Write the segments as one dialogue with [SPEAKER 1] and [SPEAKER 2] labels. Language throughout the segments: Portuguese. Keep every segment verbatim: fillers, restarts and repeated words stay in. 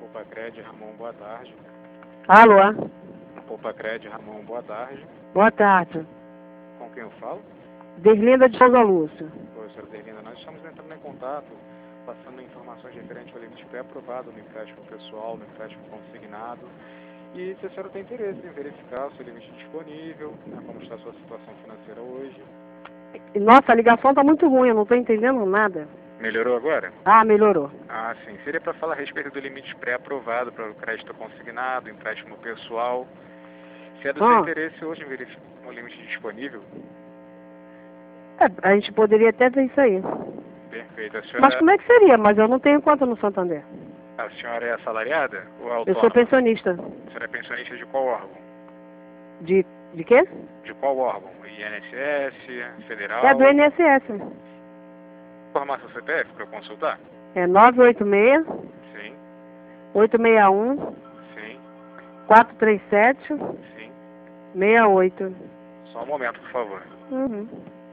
[SPEAKER 1] Poupacred, Ramon, boa tarde.
[SPEAKER 2] Alô?
[SPEAKER 1] Poupacred, Ramon, boa tarde.
[SPEAKER 2] Boa tarde.
[SPEAKER 1] Com quem eu falo?
[SPEAKER 2] Deslinda de Souza Lúcio.
[SPEAKER 1] Oi, senhora Derlinda, nós estamos entrando em contato, passando informações referentes ao limite pré-aprovado no empréstimo pessoal, no empréstimo consignado. E se a senhora tem interesse em verificar o seu limite disponível, né, como está a sua situação financeira hoje.
[SPEAKER 2] Nossa, a ligação tá muito ruim, eu não tô entendendo nada.
[SPEAKER 1] Melhorou agora?
[SPEAKER 2] Ah, melhorou.
[SPEAKER 1] Ah, sim. Seria para falar a respeito do limite pré-aprovado para o crédito consignado, empréstimo pessoal. Se é do
[SPEAKER 2] Ah.
[SPEAKER 1] seu interesse hoje em verificar o limite disponível.
[SPEAKER 2] É, a gente poderia até ver isso aí.
[SPEAKER 1] Perfeito. A senhora,
[SPEAKER 2] Mas como é que seria? Mas eu não tenho conta no Santander.
[SPEAKER 1] a senhora é assalariada ou
[SPEAKER 2] Eu
[SPEAKER 1] autônoma?
[SPEAKER 2] sou pensionista.
[SPEAKER 1] A senhora é pensionista de qual órgão?
[SPEAKER 2] De, de quê?
[SPEAKER 1] De qual órgão? I N S S, federal?
[SPEAKER 2] É do I N S S.
[SPEAKER 1] Informar seu C P F para eu consultar?
[SPEAKER 2] É nove oito seis,
[SPEAKER 1] Sim,
[SPEAKER 2] oito seis um,
[SPEAKER 1] sim,
[SPEAKER 2] quatro três sete,
[SPEAKER 1] sim.
[SPEAKER 2] seis oito.
[SPEAKER 1] Só um momento, por favor.
[SPEAKER 2] Uhum.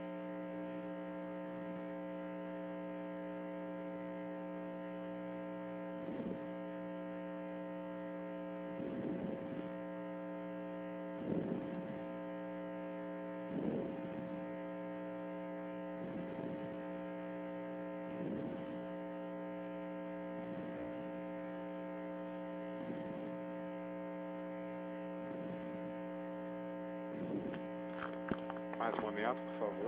[SPEAKER 1] Mais um momento, por favor.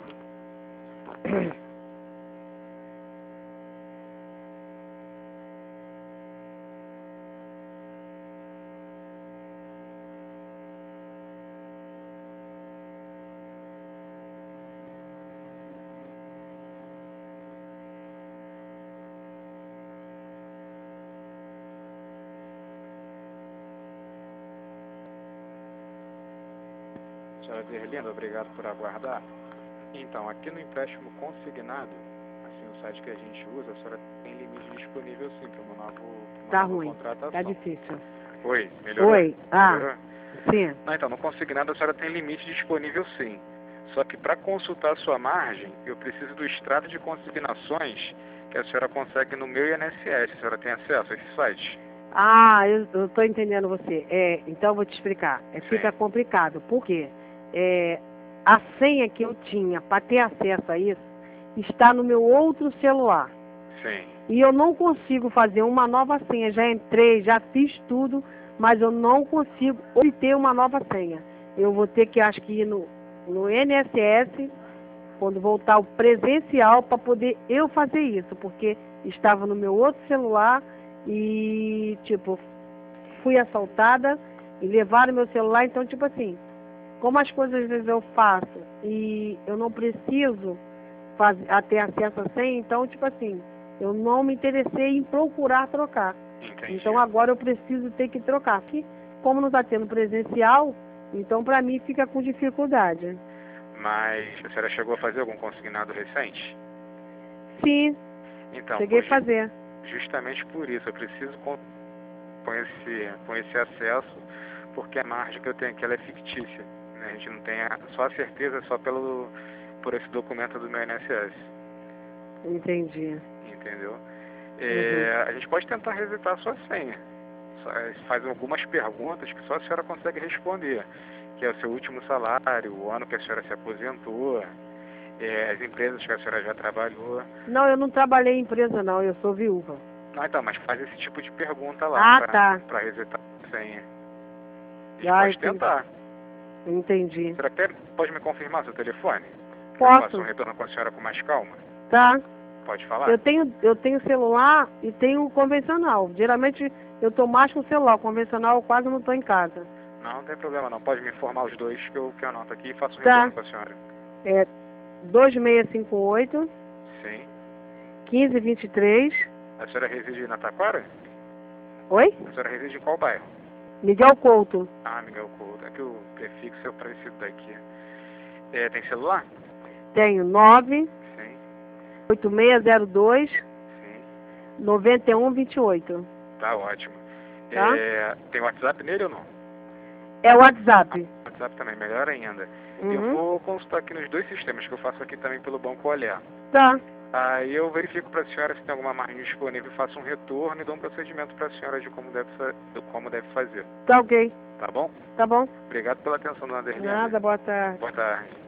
[SPEAKER 1] Senhora Derlinda, obrigado por aguardar. Então, aqui no empréstimo consignado, assim, o site que a gente usa, a senhora tem limite disponível sim para uma nova, uma
[SPEAKER 2] Tá
[SPEAKER 1] nova
[SPEAKER 2] ruim.
[SPEAKER 1] contratação.
[SPEAKER 2] Tá difícil.
[SPEAKER 1] Oi, melhorou?
[SPEAKER 2] Oi. Ah,
[SPEAKER 1] Melhorou?
[SPEAKER 2] sim.
[SPEAKER 1] Não, então, no consignado a senhora tem limite disponível sim. Só que para consultar a sua margem, eu preciso do extrato de consignações que a senhora consegue no meu I N S S. A senhora tem acesso a esse site?
[SPEAKER 2] Ah, eu, eu tô entendendo você. É, então eu vou te explicar. É, fica
[SPEAKER 1] Sim.
[SPEAKER 2] complicado. Por quê? É, a senha que eu tinha para ter acesso a isso está no meu outro celular.
[SPEAKER 1] Sim.
[SPEAKER 2] E eu não consigo fazer uma nova senha. Já entrei, já fiz tudo, mas eu não consigo obter uma nova senha. Eu vou ter que, acho que ir no, no I N S S, quando voltar o presencial, para poder eu fazer isso, porque estava no meu outro celular e, tipo, fui assaltada e levaram meu celular. Então, tipo assim, como as coisas às vezes eu faço e eu não preciso fazer, ter acesso a senha, então, tipo assim, eu não me interessei em procurar trocar.
[SPEAKER 1] Entendi.
[SPEAKER 2] Então agora eu preciso ter que trocar. Porque como não está tendo presencial, então para mim fica com dificuldade.
[SPEAKER 1] Mas a senhora chegou a fazer algum consignado recente?
[SPEAKER 2] Sim,
[SPEAKER 1] Então,
[SPEAKER 2] cheguei a
[SPEAKER 1] por ju-
[SPEAKER 2] fazer.
[SPEAKER 1] justamente por isso, eu preciso com, com, esse, com esse acesso, porque a margem que eu tenho aqui ela é fictícia. Né? A gente não tem a, só a certeza só pelo, por esse documento do meu I N S S.
[SPEAKER 2] Entendi.
[SPEAKER 1] Entendeu? É,
[SPEAKER 2] Uhum.
[SPEAKER 1] a gente pode tentar resetar a sua senha. Só, faz algumas perguntas que só a senhora consegue responder. Que é o seu último salário, o ano que a senhora se aposentou, é, as empresas que a senhora já trabalhou.
[SPEAKER 2] Não, eu não trabalhei em empresa não, eu sou viúva.
[SPEAKER 1] Não, então, mas faz esse tipo de pergunta lá
[SPEAKER 2] Ah,
[SPEAKER 1] pra,
[SPEAKER 2] tá.
[SPEAKER 1] pra resetar a senha. A gente
[SPEAKER 2] Ah,
[SPEAKER 1] pode
[SPEAKER 2] entendi.
[SPEAKER 1] tentar.
[SPEAKER 2] Entendi.
[SPEAKER 1] Será que pode me confirmar seu telefone? Que eu
[SPEAKER 2] Posso?
[SPEAKER 1] faça um retorno com a senhora com mais calma?
[SPEAKER 2] Tá.
[SPEAKER 1] Pode falar?
[SPEAKER 2] Eu tenho, eu tenho celular e tenho convencional. Geralmente eu tô mais com celular, convencional eu quase não tô em casa.
[SPEAKER 1] Não, não tem problema não. Pode me informar os dois que eu, que eu anoto aqui e faço um
[SPEAKER 2] Tá.
[SPEAKER 1] retorno com a senhora.
[SPEAKER 2] É dois seis cinco oito,
[SPEAKER 1] Sim.
[SPEAKER 2] um cinco dois três.
[SPEAKER 1] A senhora reside na Taquara?
[SPEAKER 2] Oi?
[SPEAKER 1] A senhora reside em qual bairro?
[SPEAKER 2] Miguel Couto.
[SPEAKER 1] Ah, Miguel Couto. É que o prefixo é parecido daqui. É, tem celular?
[SPEAKER 2] Tenho nove
[SPEAKER 1] Sim,
[SPEAKER 2] oito seis zero dois,
[SPEAKER 1] sim.
[SPEAKER 2] nove um dois oito.
[SPEAKER 1] Tá ótimo.
[SPEAKER 2] Tá?
[SPEAKER 1] É, tem WhatsApp nele ou não?
[SPEAKER 2] É o WhatsApp.
[SPEAKER 1] Ah, WhatsApp também, melhor ainda. Eu
[SPEAKER 2] Uhum.
[SPEAKER 1] vou consultar aqui nos dois sistemas, que eu faço aqui também pelo Banco Olhar.
[SPEAKER 2] Tá.
[SPEAKER 1] Aí eu verifico para a senhora se tem alguma margem disponível, faço um retorno e dou um procedimento para a senhora de como deve, de como deve fazer.
[SPEAKER 2] Tá ok.
[SPEAKER 1] Tá bom?
[SPEAKER 2] Tá bom.
[SPEAKER 1] Obrigado pela atenção, dona Derlinda.
[SPEAKER 2] Nada, boa tarde.
[SPEAKER 1] Boa tarde.